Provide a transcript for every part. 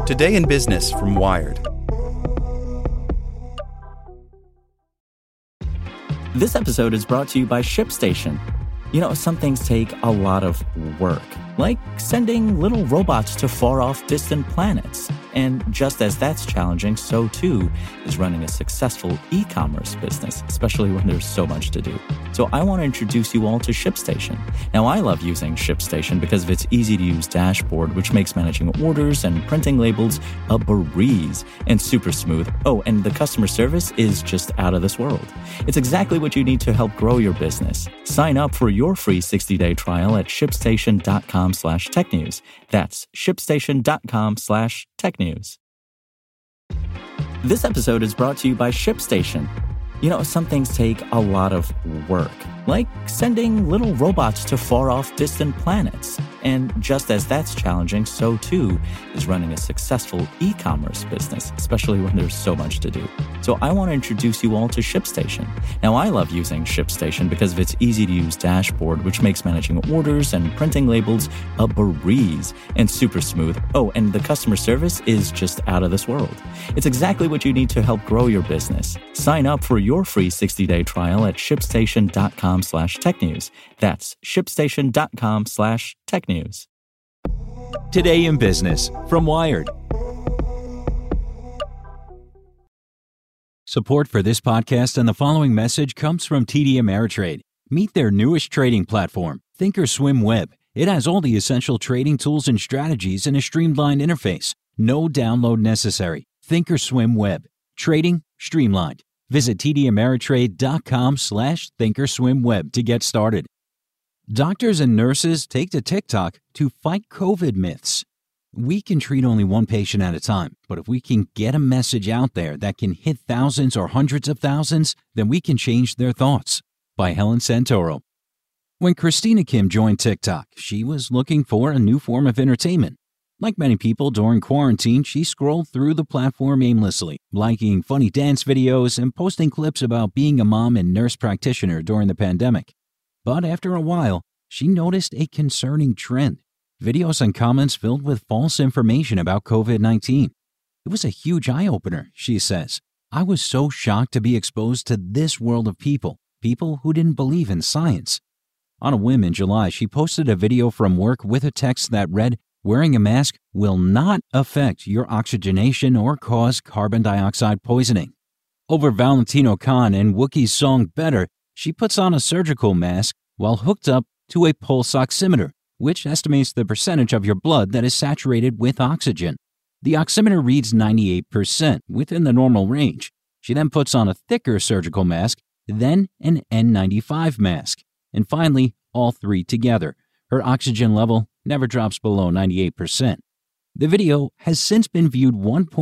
Today in Business from Wired. This episode is brought to you by ShipStation. You know, some things take a lot of work, like sending little robots to far-off distant planets. And just as that's challenging, so too is running a successful e-commerce business, especially when there's so much to do. So I want to introduce you all to ShipStation. Now, I love using ShipStation because of its easy-to-use dashboard, which makes managing orders and printing labels a breeze and super smooth. Oh, and the customer service is just out of this world. It's exactly what you need to help grow your business. Sign up for your free 60-day trial at shipstation.com/technews. That's shipstation.com/technews. This episode is brought to you by ShipStation. You know, some things take a lot of work, like sending little robots to far-off distant planets. And just as that's challenging, so too is running a successful e-commerce business, especially when there's so much to do. So I want to introduce you all to ShipStation. Now, I love using ShipStation because of its easy-to-use dashboard, which makes managing orders and printing labels a breeze and super smooth. Oh, and the customer service is just out of this world. It's exactly what you need to help grow your business. Sign up for your free 60-day trial at shipstation.com/technews. That's shipstation.com/technews. Today in Business from Wired. Support for this podcast and the following message comes from TD Ameritrade. Meet their newest trading platform, Thinkorswim Web. It has all the essential trading tools and strategies in a streamlined interface. No download necessary. Thinkorswim Web. Trading streamlined. Visit tdameritrade.com/thinkorswimweb to get started. Doctors and nurses take to TikTok to fight COVID myths. We can treat only one patient at a time, but if we can get a message out there that can hit thousands or hundreds of thousands, then we can change their thoughts. By Helen Santoro. When Christina Kim joined TikTok, she was looking for a new form of entertainment. Like many people during quarantine, she scrolled through the platform aimlessly, liking funny dance videos and posting clips about being a mom and nurse practitioner during the pandemic. But after a while, she noticed a concerning trend. Videos and comments filled with false information about COVID-19. It was a huge eye-opener, she says. I was so shocked to be exposed to this world of people who didn't believe in science. On a whim in July, she posted a video from work with a text that read, "Wearing a mask will not affect your oxygenation or cause carbon dioxide poisoning." Over Valentino Khan and Wookie's song Better, she puts on a surgical mask while hooked up to a pulse oximeter, which estimates the percentage of your blood that is saturated with oxygen. The oximeter reads 98% within the normal range. She then puts on a thicker surgical mask, then an N95 mask, and finally, all three together. Her oxygen level never drops below 98%. The video has since been viewed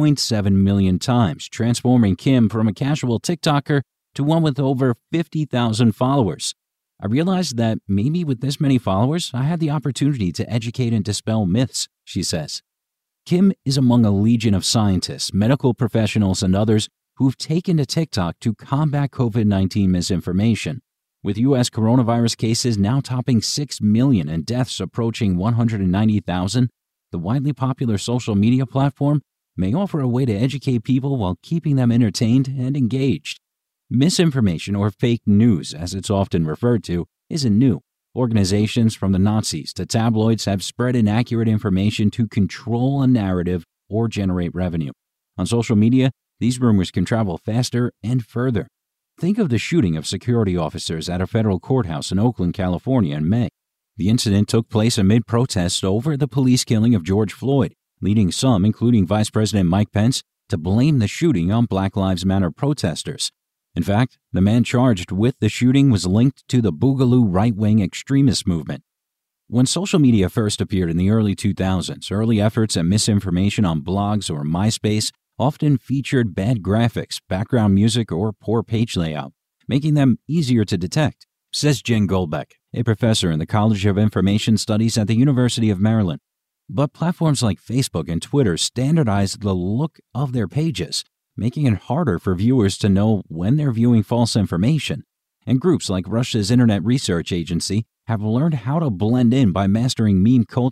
1.7 million times, transforming Kim from a casual TikToker to one with over 50,000 followers. I realized that maybe with this many followers, I had the opportunity to educate and dispel myths, she says. Kim is among a legion of scientists, medical professionals, and others who've taken to TikTok to combat COVID-19 misinformation. With U.S. coronavirus cases now topping 6 million and deaths approaching 190,000, the widely popular social media platform may offer a way to educate people while keeping them entertained and engaged. Misinformation, or fake news, as it's often referred to, isn't new. Organizations from the Nazis to tabloids have spread inaccurate information to control a narrative or generate revenue. On social media, these rumors can travel faster and further. Think of the shooting of security officers at a federal courthouse in Oakland, California in May. The incident took place amid protests over the police killing of George Floyd, leading some, including Vice President Mike Pence, to blame the shooting on Black Lives Matter protesters. In fact, the man charged with the shooting was linked to the Boogaloo right-wing extremist movement. When social media first appeared in the early 2000s, early efforts at misinformation on blogs or MySpace often featured bad graphics, background music, or poor page layout, making them easier to detect, says Jen Goldbeck, a professor in the College of Information Studies at the University of Maryland. But platforms like Facebook and Twitter standardized the look of their pages, making it harder for viewers to know when they're viewing false information. And groups like Russia's Internet Research Agency have learned how to blend in by mastering meme culture,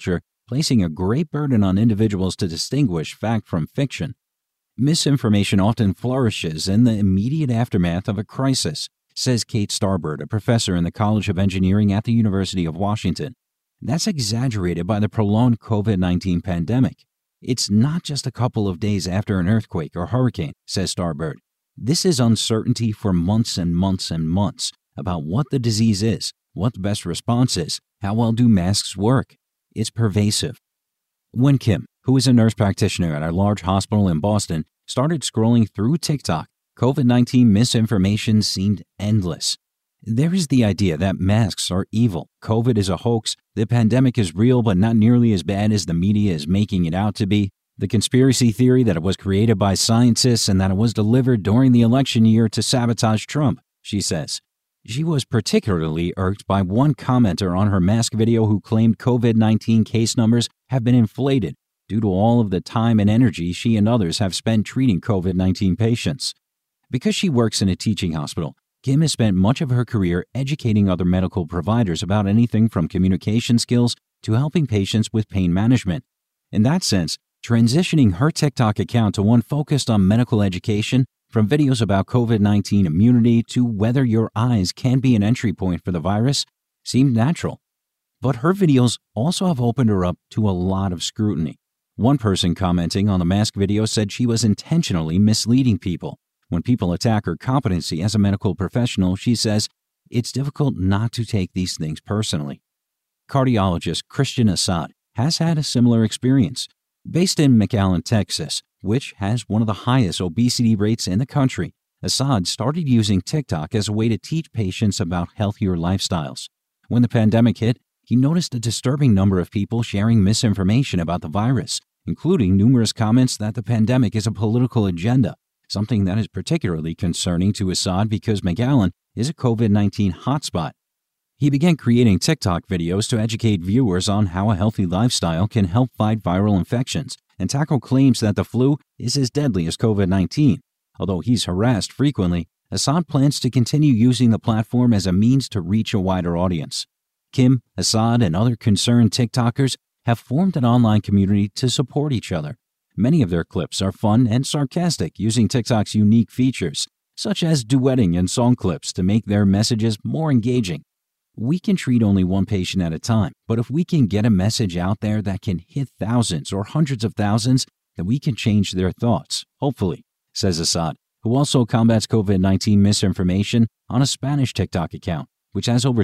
placing a great burden on individuals to distinguish fact from fiction. Misinformation often flourishes in the immediate aftermath of a crisis, says Kate Starbird, a professor in the College of Engineering at the University of Washington. That's exaggerated by the prolonged COVID-19 pandemic. It's not just a couple of days after an earthquake or hurricane, says Starbird. This is uncertainty for months and months and months about what the disease is, what the best response is, how well do masks work. It's pervasive. When Kim, who is a nurse practitioner at a large hospital in Boston, started scrolling through TikTok, COVID-19 misinformation seemed endless. There is the idea that masks are evil, COVID is a hoax, the pandemic is real but not nearly as bad as the media is making it out to be, the conspiracy theory that it was created by scientists and that it was delivered during the election year to sabotage Trump, she says. She was particularly irked by one commenter on her mask video who claimed COVID-19 case numbers have been inflated due to all of the time and energy she and others have spent treating COVID-19 patients. Because she works in a teaching hospital, Kim has spent much of her career educating other medical providers about anything from communication skills to helping patients with pain management. In that sense, transitioning her TikTok account to one focused on medical education, from videos about COVID-19 immunity to whether your eyes can be an entry point for the virus, seemed natural. But her videos also have opened her up to a lot of scrutiny. One person commenting on the mask video said she was intentionally misleading people. When people attack her competency as a medical professional, she says, it's difficult not to take these things personally. Cardiologist Christian Assad has had a similar experience. Based in McAllen, Texas, which has one of the highest obesity rates in the country, Assad started using TikTok as a way to teach patients about healthier lifestyles. When the pandemic hit, he noticed a disturbing number of people sharing misinformation about the virus, including numerous comments that the pandemic is a political agenda, something that is particularly concerning to Assad because McAllen is a COVID-19 hotspot. He began creating TikTok videos to educate viewers on how a healthy lifestyle can help fight viral infections and tackle claims that the flu is as deadly as COVID-19. Although he's harassed frequently, Assad plans to continue using the platform as a means to reach a wider audience. Kim, Assad, and other concerned TikTokers have formed an online community to support each other. Many of their clips are fun and sarcastic, using TikTok's unique features, such as duetting and song clips, to make their messages more engaging. We can treat only one patient at a time, but if we can get a message out there that can hit thousands or hundreds of thousands, then we can change their thoughts, hopefully, says Assad, who also combats COVID-19 misinformation on a Spanish TikTok account, which has over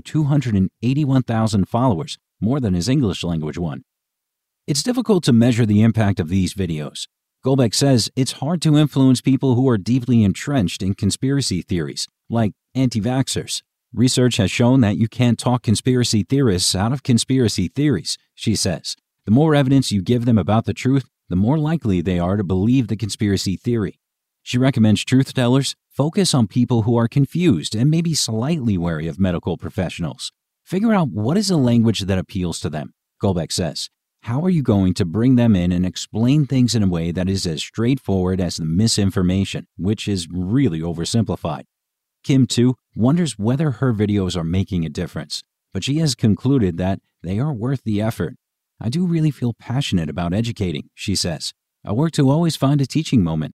281,000 followers, more than his English language one. It's difficult to measure the impact of these videos. Golbeck says it's hard to influence people who are deeply entrenched in conspiracy theories, like anti-vaxxers. Research has shown that you can't talk conspiracy theorists out of conspiracy theories, she says. The more evidence you give them about the truth, the more likely they are to believe the conspiracy theory. She recommends truth tellers focus on people who are confused and maybe slightly wary of medical professionals. Figure out what is the language that appeals to them, Golbeck says. How are you going to bring them in and explain things in a way that is as straightforward as the misinformation, which is really oversimplified? Kim, too, wonders whether her videos are making a difference, but she has concluded that they are worth the effort. I do really feel passionate about educating, she says. I work to always find a teaching moment.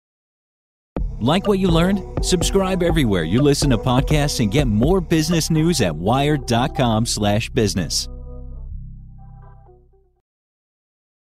Like what you learned? Subscribe everywhere you listen to podcasts and get more business news at wired.com/business.